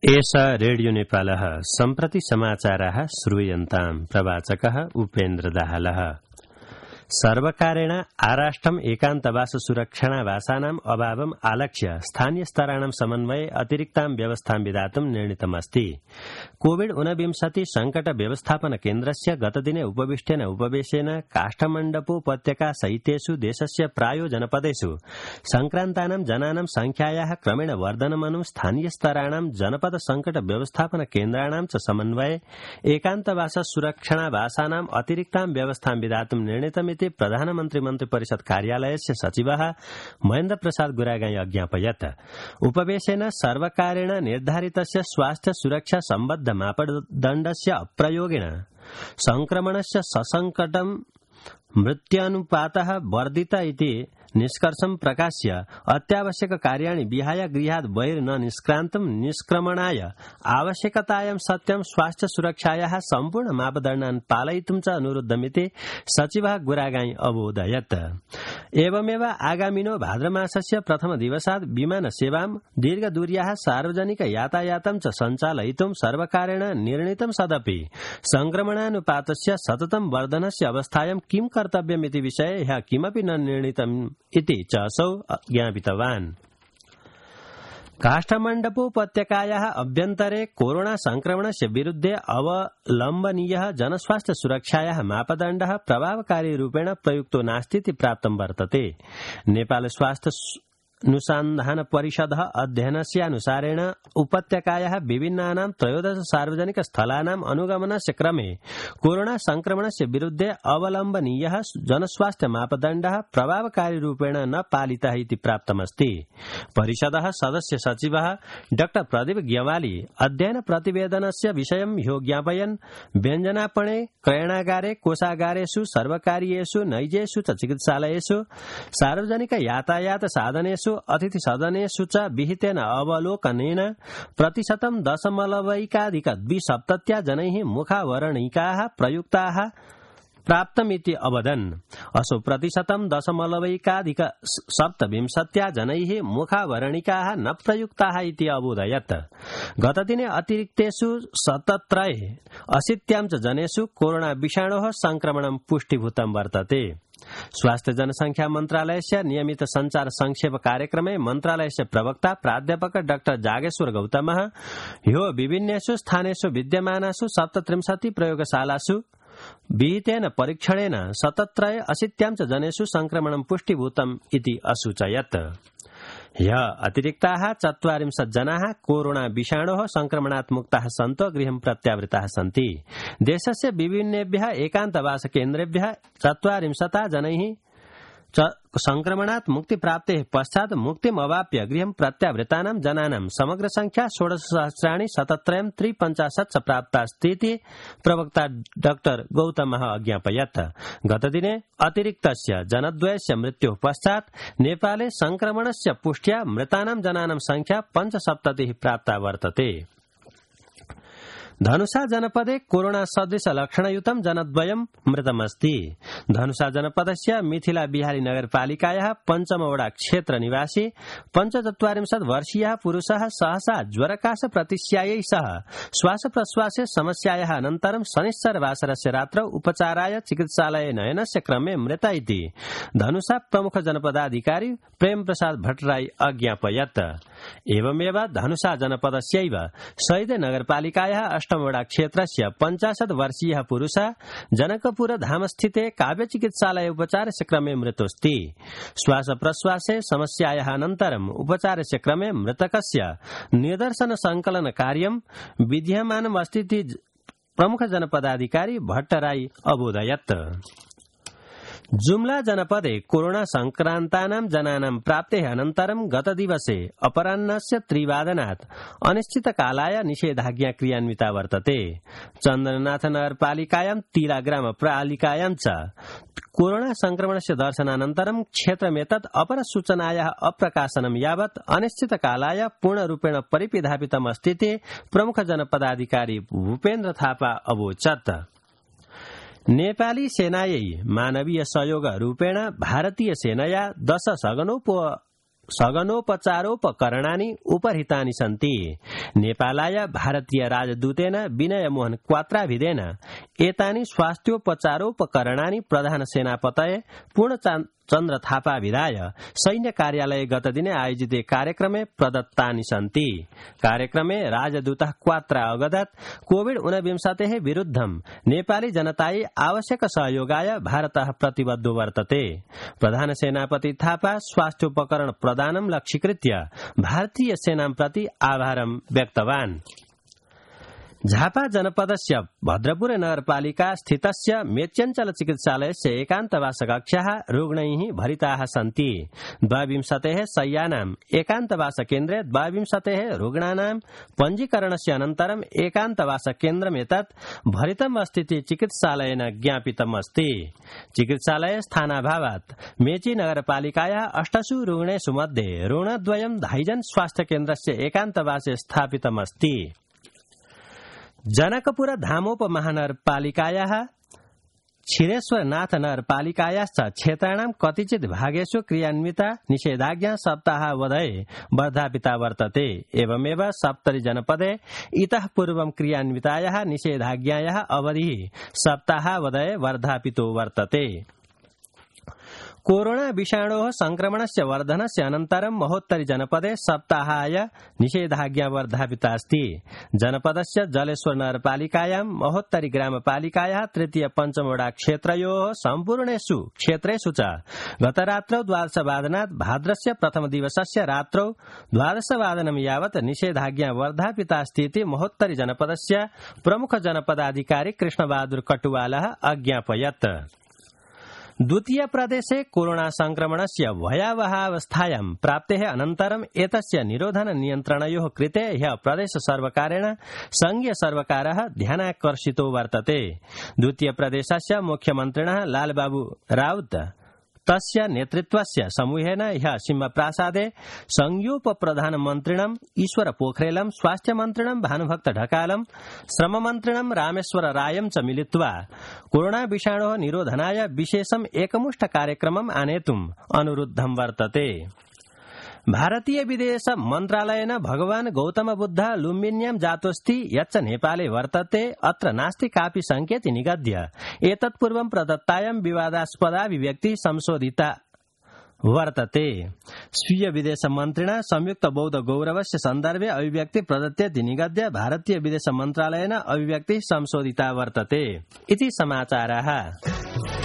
एषा रेडियो नेपालः सम्प्रति समाचाराः श्रूयन्ताम्। प्रवाचकः उपेन्द्र दाहालः। सर्वकारेण आराष्ट्रम् एकान्तवास सुरक्षणावासानाम् अभावम् आलक्ष्य स्थानीय स्तराणां समन्वये अतिरिक्तां व्यवस्थां विधातुं निर्णीतमस्ति। कोविड-19 संकट व्यवस्थापन केन्द्रस्य गतदिने उपविष्टेन उपवेशेन काष्ठमण्डपोपत्यका सहितेषु देशस्य प्रायो जनपदेषु संक्रान्तानां जनानां संख्यायाः क्रमेण वर्धनमनु स्थानीय स्तराणां जनपद संकट व्यवस्थापन केन्द्राणां च समन्वये एकान्तवास सुरक्षणावासानाम् अतिरिक्तां व्यवस्थां विधातुं निर्णीतमिति प्रधानमन्त्री मन्त्रिपरिषद कार्यालयस्य सचिवः महेन्द्र प्रसाद गुरागाई अज्ञापयत्। उपवेशेन सर्वकारेण निर्धारितस्य स्वास्थ्य सुरक्षा सम्बद्ध मापदण्डस्य अप्रयोगेण संक्रमणस्य ससङ्कटं मृत्युनुपातः वर्धित इति निष्कर्षं प्रकाश्य अत्यावश्यक कार्याणि विहाय गृहात् बहिर् न निष्क्रान्तुं निष्क्रमणाय आवश्यकतायां सत्यं स्वास्थ्य सुरक्षायाः सम्पूर्ण मापदण्डान् पालयितुं च अनुरुद्धमिति सचिवः गुरागाई अबोधयत्। एवमेव आगामिनो भाद्रमासस्य प्रथम दिवसात् विमान सेवां दीर्घदूर्याः सार्वजनिक यातायातं च सञ्चालयितुं सर्वकारेण निर्णीतं सदपि संक्रमणानुपातस्य सततं वर्धनस्य अवस्थायां किं कर्तव्यमिति विषये ह्यः किमपि न निर्णीतम् इति च असौ ज्ञापितवान्। काष्ठमण्डपोपत्यकायाः अभ्यन्तरे कोरोना संक्रमणस्य विरुद्धे अवलम्बनीयः जनस्वास्थ्य सुरक्षायाः मापदण्डः प्रभावकारी रूपेण प्रयुक्तो नास्तीति प्राप्तं वर्तते। नेपाल स्वास्थ्य अनुसन्धान परिषदः अध्ययनस्यानुसारेण उपत्यकायाः विभिन्नानां 13 सार्वजनिक स्थलानाम् अनुगमनस्य क्रमे कोरोना संक्रमणस्य विरुद्धे अवलम्बनीयः जनस्वास्थ्य मापदण्डः प्रभावकारी रूपेण न पालितः इति प्राप्तमस्ति। परिषदः सदस्य सचिवः डॉ प्रदीप ग्यवाली अध्ययन प्रतिवेदनस्य विषयं ह्यो ज्ञापयन् व्यञ्जनापणे क्रयणागारे कोषागारेषु सर्वकारीयेषु नैजेषु च चिकित्सालयेषु सार्वजनिक यातायात साधनेषु अतिथि सदनेषु च विहितेन अवलोकनेन प्रतिशतं 0.2 जनैः मुखावरणिकाः प्रयुक्ताः प्राप्तमिति अवदन्। असौ प्रतिशतं 0.27 जनैः मुखावरणिकाः न प्रयुक्ताः इति अबोधयत्। गतदिने अतिरिक्तेषु 80 च जनेषु कोरोना विषाणोः संक्रमणं पुष्टिभूतं वर्तते। स्वास्थ्य जनसंख्या मन्त्रालयस्य नियमित संचार संक्षेप कार्यक्रमे मन्त्रालयस्य प्रवक्ता प्राध्यापक डाक्टर जागेश्वर गौतमः ह्यो विभिन्नेषु स्थानेषु विद्यमानासु 37 प्रयोगशालासु विहितेन परीक्षणेन 80 च जनेषु संक्रमणं पुष्टिभूतम् इति असूचयत्। ह्यः अतिरिक्ताः 40 जनाः कोरोना विषाणोः संक्रमणात् मुक्ताः सन्तो गृहं प्रत्यावृताः सन्ति। देशस्य विभिन्नेभ्यः एकान्तवास केन्द्रेभ्यः 40 जनैः संक्रमणात् मुक्तिप्राप्तेः पश्चात् मुक्तिम् अवाप्य गृहं प्रत्यावृतानां जनानां समग्र संख्या 16,000,353 च प्राप्तास्तीति प्रवक्ता डॉक्टर गौतमः अज्ञापयत्। गतदिने अतिरिक्तस्य जनद्वयस्य मृत्योः पश्चात् नेपाले संक्रमणस्य पुष्ट्या मृतानां जनानां संख्या 75 प्राप्ता वर्तते। धनुषा जनपदे कोरोना सदृश लक्षणयुतं जनद्वयं मृतमस्ति। धनुषा जनपदस्य मिथिला बिहारी नगरपालिकायाः पञ्चमवडा क्षेत्र निवासी 45 वर्षीयः पुरुषः सहसा ज्वरकाश प्रतिस्यायै सह श्वासप्रश्वासे समस्यायाः अनन्तरं शनिश्चरवासरस्य रात्रौ उपचाराय चिकित्सालये नयनस्य क्रमे मृत इति धनुषा प्रमुख जनपदाधिकारी प्रेम प्रसाद भट्टराई अज्ञापयत्। एवमेव धनुषा जनपदस्यैव शहीदे नगरपालिकायाः अष्टमवडा क्षेत्रस्य 50 वर्षीयः पुरुषः जनकपुर धामस्थिते काव्य चिकित्सालये उपचारस्य क्रमे मृतोऽस्ति। श्वासप्रश्वासे समस्यायाः अनन्तरम् उपचारस्य क्रमे मृतकस्य निदर्शन संकलन कार्यं विद्यमानमस्तीति प्रमुख जनपदाधिकारी भट्टराई अबोधयत्। जुम्ला जनपदे कोरोना संक्रान्तानां जनानां प्राप्तेः अनन्तरं गतदिवसे अपराह्नस्य 3 अनिश्चितकालाय निषेधाज्ञा क्रियान्विता वर्तते। चन्द्रनाथ नगरपालिकायां तिलाग्राम पालिकायां च कोरोना संक्रमणस्य दर्शनानन्तरं क्षेत्रमेतत् अपरसूचनायाः अप्रकाशनं यावत् अनिश्चितकालाय पूर्णरूपेण परिपिधापितमस्तीति प्रमुख जनपदाधिकारी भूपेन्द्र थापा अवोचत्। नेपाली सेनायै मानवीय सहयोग रूपेण भारतीय सेनया 10 सघनोप सघनोपचारोपकरणानि उपहृतानि सन्ति। नेपालाय भारतीय राजदूतेन विनय मोहन क्वात्राभिधेन एतानि स्वास्थ्योपचारोपकरणानि प्रधान सेनापतये पूर्णचन्द्र थापा विधाय सैन्य कार्यालये गतदिने आयोजिते कार्यक्रमे प्रदत्तानि सन्ति। कार्यक्रमे राजदूतः क्वात्रा अवदत् कोविड-19 विरुद्धं नेपाली जनतायै आवश्यक सहयोगाय भारतः प्रतिबद्धो वर्तते। प्रधान सेनापति थापा स्वास्थ्योपकरण प्रदानं लक्ष्यीकृत्य भारतीय सेनां प्रति आभारं व्यक्तवान्। झापा जनपदस्य भद्रपुर नगरपालिका स्थितस्य मेच्यञ्चल चिकित्सालयस्य एकान्तवास कक्षाः रुग्णैः भरिताः सन्ति। 22 शय्यानाम् एकान्तवास केन्द्रे 22 रुग्णानां पञ्जीकरणस्य अनन्तरम् एकान्तवास केन्द्रमेतत् भरितम् अस्तीति चिकित्सालयेन ज्ञापितमस्ति। चिकित्सालये स्थानाभावात् मेची नगरपालिकायाः 8 रुग्णेषु मध्ये रुग्णद्वयं धाइजन स्वास्थ्य केन्द्रस्य एकान्तवासे स्थापितमस्ति। जनकपुर धामोप महानगरपालिकायाः क्षीरेश्वरनाथ नगरपालिकायाश्च क्षेत्राणां कतिचित् भागेषु क्रियान्विता निषेधाज्ञा सप्ताहावधये वर्धापिता वर्तते। एवमेव सप्तरी जनपदे इतः पूर्वं क्रियान्वितायाः निषेधाज्ञायाः अवधिः सप्ताहावधये वर्धापितो वर्तते। कोरोना विषाणोः संक्रमणस्य वर्धनस्य अनन्तरं महोत्तरी जनपदे सप्ताहाय निषेधाज्ञा वर्धापिता अस्ति। जनपदस्य जलेश्वर नगरपालिकायां महोत्तरी ग्रामपालिकायाः तृतीय पञ्चमवडा क्षेत्रयोः सम्पूर्णेषु क्षेत्रेषु च गतरात्रौ 12:00 भाद्रस्य प्रथम दिवसस्य रात्रौ 12:00 यावत् निषेधाज्ञा वर्धापिता अस्ति इति महोत्तरी जनपदस्य प्रमुख जनपदाधिकारी कृष्णबहादुर कटुवालः अज्ञापयत्। द्वितीय प्रदेशे कोरोना संक्रमणस्य भयावहावस्थायां प्राप्तेः अनन्तरम् एतस्य निरोधन नियन्त्रणयोः कृते ह्यः प्रदेश सर्वकारेण संघीय सर्वकारः ध्यानाकर्षितो वर्तते। द्वितीय प्रदेशस्य मुख्यमन्त्रिणः लालबाबू राउत तस्य नेतृत्वस्य समूहेन ह्यः सिंहप्रासादे संघीयोपप्रधानमन्त्रिणं ईश्वर पोखरेलं, स्वास्थ्यमन्त्रिणं भानुभक्त ढकालं, श्रममन्त्रिणं रामेश्वर रायं च मिलित्वा कोरोना विषाणोः निरोधनाय विशेषम् एकमुष्ट कार्यक्रमम् आनेतुम् अनुरुद्धं वर्तते। भारतीय विदेश मन्त्रालयेन भगवान् गौतम बुद्ध लुम्बिन्यां जातोऽस्ति यच्च नेपाले वर्तते अत्र नास्ति कापि संकेति निगद्य एतत्पूर्वं प्रदत्तायां विवादास्पदाभिव्यक्तिः संशोधिता वर्तते। स्वीय विदेश मन्त्रिणा संयुक्त बौद्ध गौरवस्य सन्दर्भे अभिव्यक्ति प्रदत्तेति निगद्य भारतीय विदेश मन्त्रालयेन अभिव्यक्तिः संशोधिता वर्तते इति समाचाराः।